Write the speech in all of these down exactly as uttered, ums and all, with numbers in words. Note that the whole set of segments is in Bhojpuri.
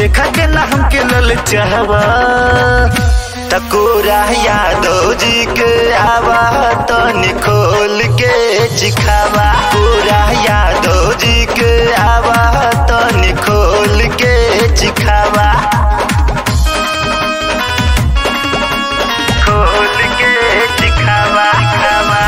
देखा के ना हमके ललचावा तकोरा यादव जी के आवा तनी खोल के चिखावा। पूरा यादव जी के आवा तनी खोल के चिखावा। खोल के चिखावा खावा।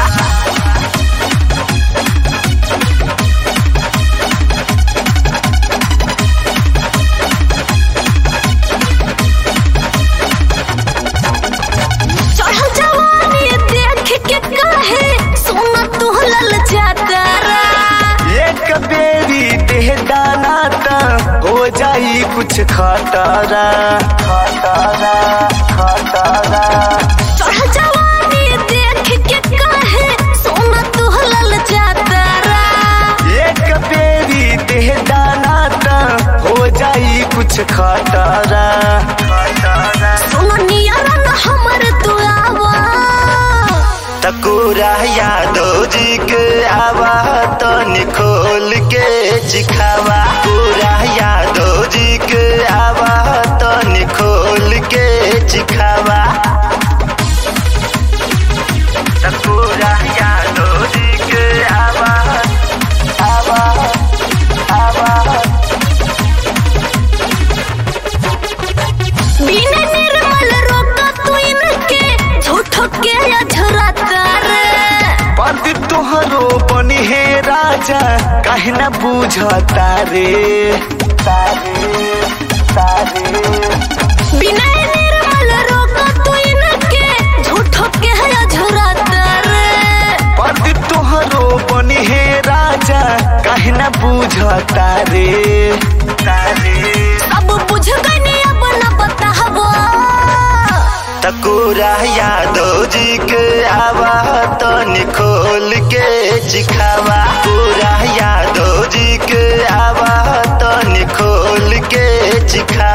हो जाई कुछ खतरा खतरा खतरा। चढ़ जवानी देख के काहे सोना तू ललचातरा। एक बेरी देह दाना त हो जाई कुछ खतरा खतरा। सोनिया रंग हमर तू आवा तकोरा यादव जी के आवा तनी खोल के चिखावा। पूरा यादव जी के आवा तनी खोल के चिखावा। तकोरा यादव जी के आवा आवा आवा। बिना निर्मल रोका तू इनके झूठो के अझराता रे। पद तुहरो बनी है राजा काहे न बुझता रे तारे तारे। बिना निर्मल रोका तू इनके झूठो के अझराता रे। पद तुहरो बनी है राजा काहे न बुझता रे तारे। अब बुझ गनी अब न बताबो तकोरा यादव जी के आवा तनी खोल के चिखावा। पूरा यादव जी के आवा तनी खोल के चिखा।